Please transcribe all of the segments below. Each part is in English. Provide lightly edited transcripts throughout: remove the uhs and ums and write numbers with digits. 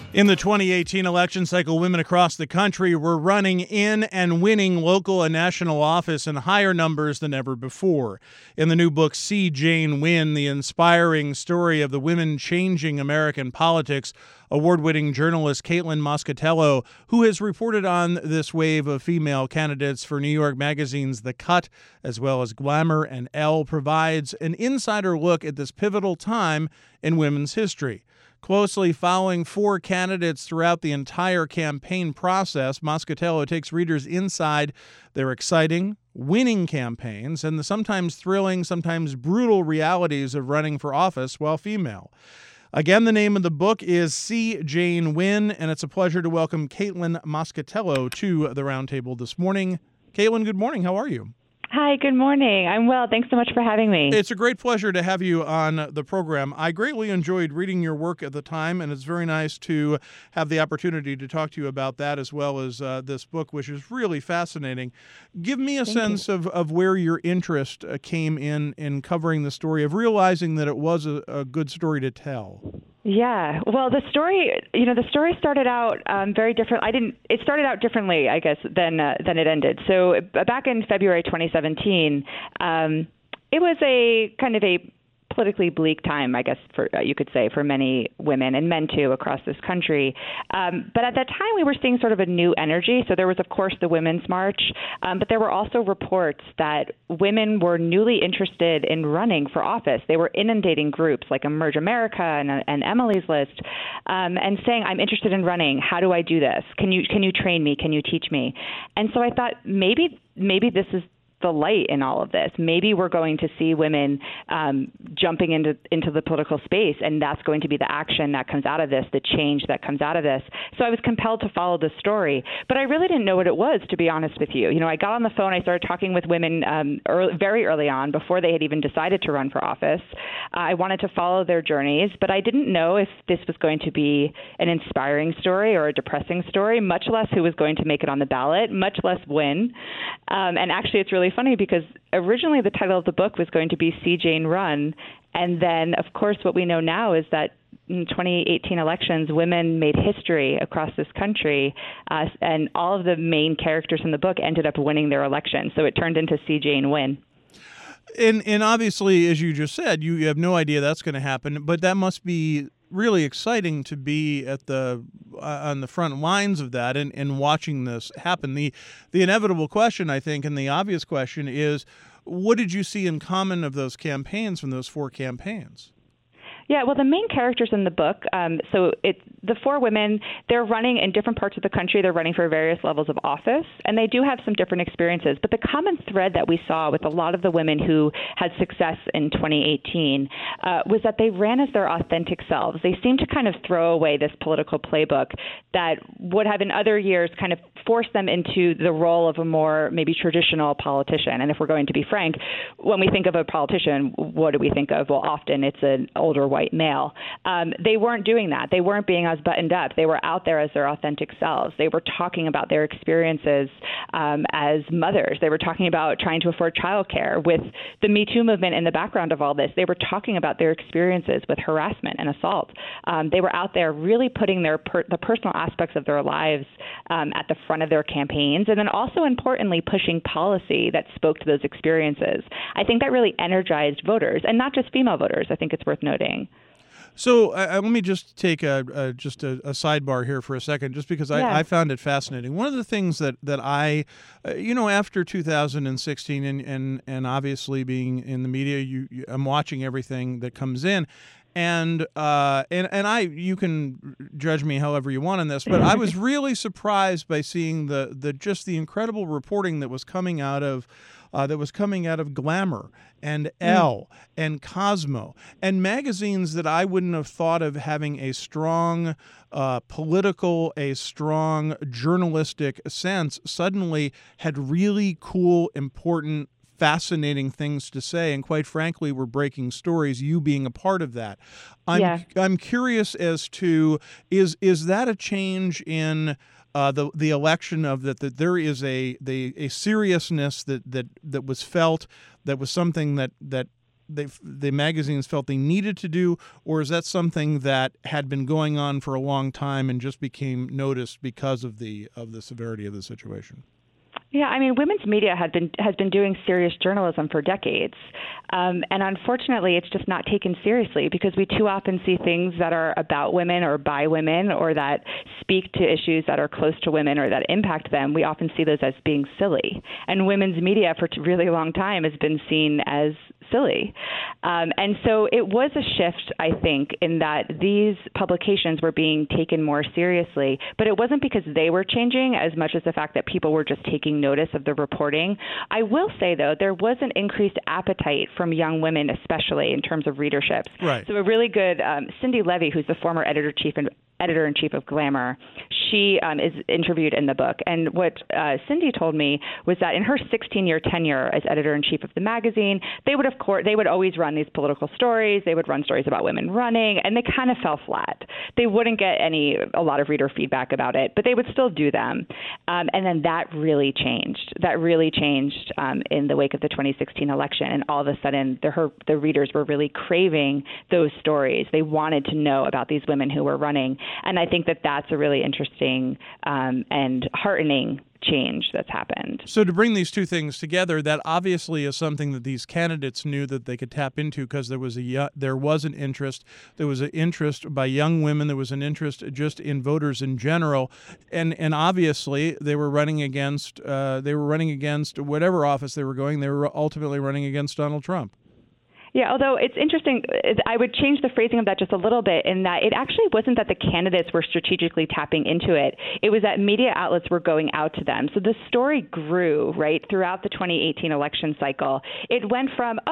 In the 2018 election cycle, women across the country were running in and winning local and national office in higher numbers than ever before. In the new book, See Jane Win, the inspiring story of the women changing American politics, award-winning journalist Kaitlin Moscatello, who has reported on this wave of female candidates for New York Magazine's The Cut, as well as Glamour and Elle, provides an insider look at this pivotal time in women's history. Closely following four candidates throughout the entire campaign process, Moscatello takes readers inside their exciting, winning campaigns and the sometimes thrilling, sometimes brutal realities of running for office while female. Again, the name of the book is See Jane Win, and it's a pleasure to welcome Kaitlin Moscatello to the roundtable this morning. Kaitlin, good morning. How are you? Hi, good morning. I'm well. Thanks so much for having me. It's a great pleasure to have you on the program. I greatly enjoyed reading your work at the time, and it's very nice to have the opportunity to talk to you about that as well as this book, which is really fascinating. Give me a sense of where your interest came in covering the story, of realizing that it was a good story to tell. Yeah. Well, the story started out very different. It started out differently, I guess, than it ended. So back in February 2017, it was a kind of a politically bleak time, I guess, for you could say, for many women and men too across this country. But at that time, we were seeing sort of a new energy. So there was, of course, the Women's March, but there were also reports that women were newly interested in running for office. They were inundating groups like Emerge America and Emily's List, and saying, "I'm interested in running. How do I do this? Can you train me? Can you teach me?" And so I thought maybe this is the light in all of this. Maybe we're going to see women jumping into the political space, and that's going to be the action that comes out of this, the change that comes out of this. So I was compelled to follow this story, but I really didn't know what it was, to be honest with you. I got on the phone, I started talking with women very early on, before they had even decided to run for office. I wanted to follow their journeys, but I didn't know if this was going to be an inspiring story or a depressing story, much less who was going to make it on the ballot, much less win. And actually, it's really funny because originally the title of the book was going to be See Jane Run. And then, of course, what we know now is that in 2018 elections, women made history across this country, and all of the main characters in the book ended up winning their election. So it turned into See Jane Win. And obviously, as you just said, you have no idea that's going to happen, but that must be really exciting to be at on the front lines of that and watching this happen. The inevitable question, I think, and the obvious question is, what did you see in common of those campaigns from those four campaigns? Yeah, well, the main characters in the book, so it's the four women, they're running in different parts of the country. They're running for various levels of office, and they do have some different experiences. But the common thread that we saw with a lot of the women who had success in 2018 was that they ran as their authentic selves. They seemed to kind of throw away this political playbook that would have in other years kind of forced them into the role of a more maybe traditional politician. And if we're going to be frank, when we think of a politician, what do we think of? Well, often it's an older white male. They weren't doing that. They weren't being as buttoned up. They were out there as their authentic selves. They were talking about their experiences as mothers. They were talking about trying to afford childcare. With the Me Too movement in the background of all this, they were talking about their experiences with harassment and assault. They were out there really putting the personal aspects of their lives at the front of their campaigns, and then also importantly pushing policy that spoke to those experiences. I think that really energized voters, and not just female voters. I think it's worth noting. So let me just take a sidebar here for a second, just because I found it fascinating. One of the things that I, after 2016 and obviously being in the media, I'm watching everything that comes in. And you can judge me however you want on this, but I was really surprised by seeing the incredible reporting that was coming out of Glamour and Elle and Cosmo and magazines that I wouldn't have thought of having a strong political, a strong journalistic sense, suddenly had really cool, important, fascinating things to say, and quite frankly, we're breaking stories, you being a part of that. I'm curious as to, is that a change in the election of that there is a seriousness that was felt, that was something that the magazines felt they needed to do, or is that something that had been going on for a long time and just became noticed because of the severity of the situation? Yeah, I mean, women's media has been doing serious journalism for decades, and unfortunately, it's just not taken seriously because we too often see things that are about women or by women or that speak to issues that are close to women or that impact them. We often see those as being silly, and women's media for a really long time has been seen as silly. And so it was a shift, I think, in that these publications were being taken more seriously, but it wasn't because they were changing as much as the fact that people were just taking notice of the reporting. I will say, though, there was an increased appetite from young women, especially in terms of readerships. Right. So a really good Cindy Levy, who's the former editor-in-chief of Glamour, she is interviewed in the book. And what Cindy told me was that in her 16-year tenure as editor-in-chief of the magazine, they would always run these political stories. They would run stories about women running, and they kind of fell flat. They wouldn't get a lot of reader feedback about it, but they would still do them. And then that really changed. In the wake of the 2016 election, and all of a sudden, the readers were really craving those stories. They wanted to know about these women who were running. And I think that that's a really interesting and heartening change that's happened. So to bring these two things together, that obviously is something that these candidates knew that they could tap into because there was an interest. There was an interest by young women. There was an interest just in voters in general, and obviously they were running against whatever office they were going. They were ultimately running against Donald Trump. Yeah, although it's interesting, I would change the phrasing of that just a little bit in that it actually wasn't that the candidates were strategically tapping into it. It was that media outlets were going out to them. So the story grew, right, throughout the 2018 election cycle. It went from,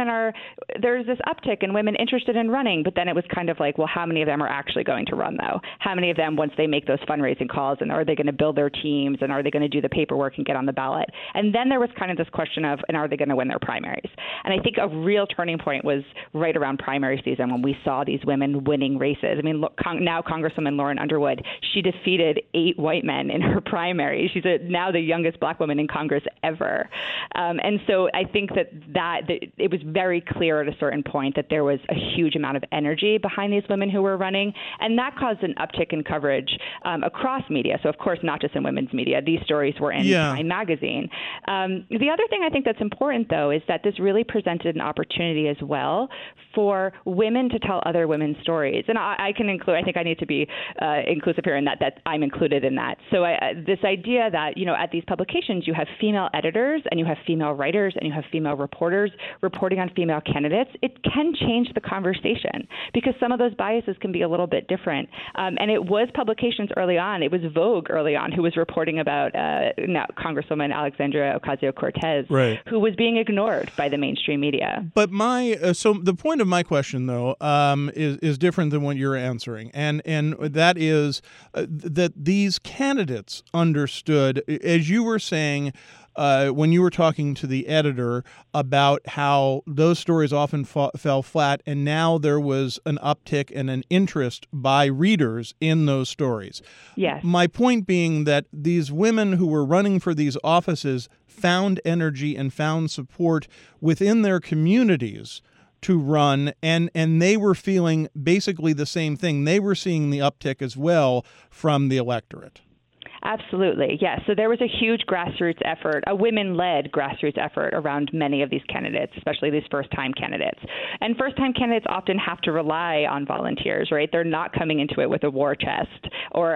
there's this uptick in women interested in running, but then it was kind of like, well, how many of them are actually going to run, though? How many of them, once they make those fundraising calls, and are they going to build their teams, and are they going to do the paperwork and get on the ballot? And then there was kind of this question of, and are they going to win their primaries? And I think a real turning point was right around primary season when we saw these women winning races. I mean, look, now Congresswoman Lauren Underwood, she defeated 8 white men in her primary. She's now the youngest black woman in Congress ever. And so I think that it was very clear at a certain point that there was a huge amount of energy behind these women who were running, and that caused an uptick in coverage across media. So, of course, not just in women's media. These stories were in Time magazine. The other thing I think that's important, though, is that this really presented an opportunity as well for women to tell other women's stories. And I can include, I think I need to be inclusive here in that I'm included in that. So this idea that, at these publications, you have female editors and you have female writers and you have female reporters reporting on female candidates, it can change the conversation because some of those biases can be a little bit different. And it was publications early on. It was Vogue early on who was reporting about Congresswoman Alexandria Ocasio-Cortez, right, who was being ignored by the mainstream media. But so the point of my question, though, is different than what you're answering, and that is that these candidates understood, as you were saying, when you were talking to the editor about how those stories often fell flat, and now there was an uptick and an interest by readers in those stories. Yes. My point being that these women who were running for these offices found energy and found support within their communities to run, and they were feeling basically the same thing. They were seeing the uptick as well from the electorate. Absolutely, yes. So there was a huge grassroots effort, a women-led grassroots effort around many of these candidates, especially these first-time candidates. And first-time candidates often have to rely on volunteers, right? They're not coming into it with a war chest or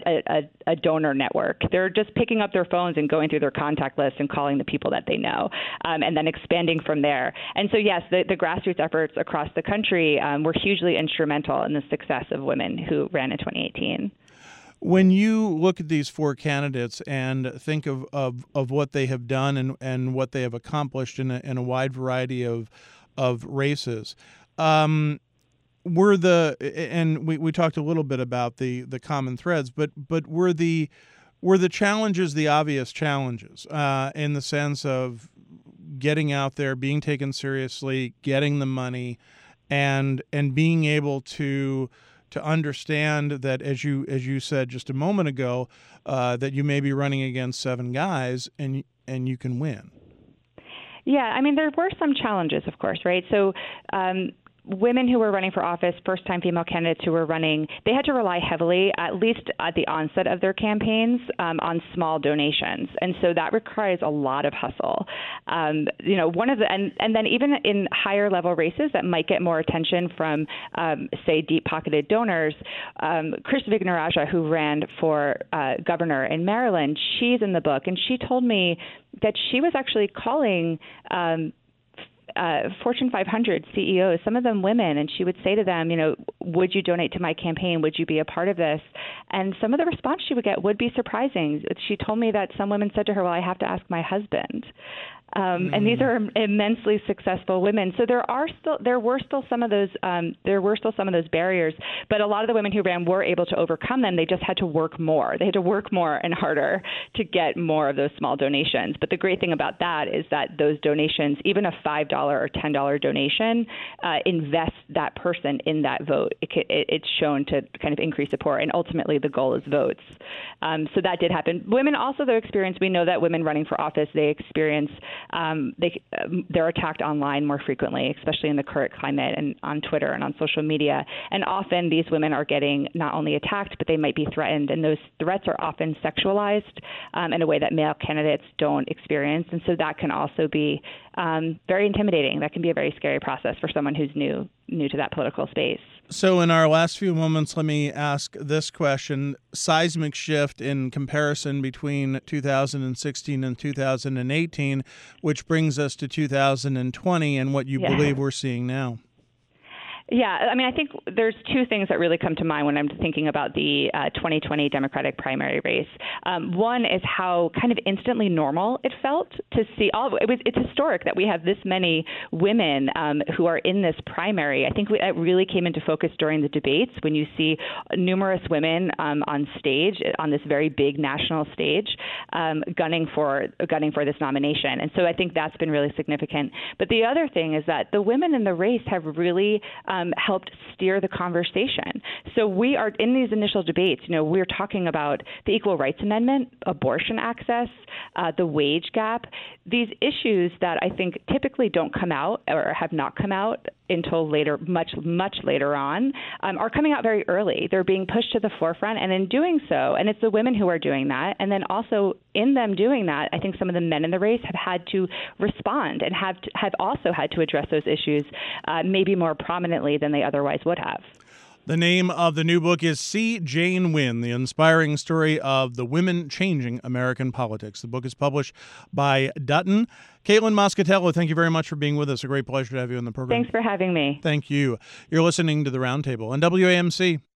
a donor network. They're just picking up their phones and going through their contact list and calling the people that they know, and then expanding from there. And so, yes, the grassroots efforts across the country were hugely instrumental in the success of women who ran in 2018. When you look at these 4 candidates and think of what they have done and what they have accomplished in a wide variety of races, and we talked a little bit about the common threads, but were the challenges the obvious challenges in the sense of getting out there, being taken seriously, getting the money, and being able to understand that, as you said just a moment ago, that you may be running against 7 guys and you can win? Yeah, I mean, there were some challenges, of course, right? So women who were running for office, first-time female candidates who were running, they had to rely heavily, at least at the onset of their campaigns, on small donations, and so that requires a lot of hustle. One of the and then even in higher level races that might get more attention from, say, deep-pocketed donors, Chris Vignarajah, who ran for governor in Maryland, she's in the book, and she told me that she was actually calling Fortune 500 CEOs, some of them women, and she would say to them, would you donate to my campaign? Would you be a part of this? And some of the response she would get would be surprising. She told me that some women said to her, well, I have to ask my husband. And these are immensely successful women. So there were still some of those barriers, but a lot of the women who ran were able to overcome them. They just had to work more. They had to work more and harder to get more of those small donations. But the great thing about that is that those donations, even a $5 or $10 donation, invests that person in that vote. It's shown to kind of increase support, and ultimately the goal is votes. So that did happen. Women also, though, we know that women running for office, they experience they're attacked online more frequently, especially in the current climate and on Twitter and on social media. And often these women are getting not only attacked, but they might be threatened. And those threats are often sexualized in a way that male candidates don't experience. And so that can also be very intimidating. That can be a very scary process for someone who's new to that political space. So in our last few moments, let me ask this question. Seismic shift in comparison between 2016 and 2018, which brings us to 2020 and what you believe we're seeing now. Yeah, I mean, I think there's two things that really come to mind when I'm thinking about the 2020 Democratic primary race. One is how kind of instantly normal it felt to see it's historic that we have this many women who are in this primary. I think it really came into focus during the debates when you see numerous women on stage, on this very big national stage, gunning for this nomination. And so I think that's been really significant. But the other thing is that the women in the race have really helped steer the conversation. So we are in these initial debates, we're talking about the Equal Rights Amendment, abortion access, the wage gap, these issues that I think typically don't come out or have not come out until later, much later on, are coming out very early. They're being pushed to the forefront, and in doing so, and it's the women who are doing that, and then also in them doing that, I think some of the men in the race have had to respond and have also had to address those issues maybe more prominently than they otherwise would have. The name of the new book is C. Jane Win, the inspiring story of the women changing American politics. The book is published by Dutton. Kaitlyn Moscatello, thank you very much for being with us. A great pleasure to have you on the program. Thanks for having me. Thank you. You're listening to The Roundtable on WAMC.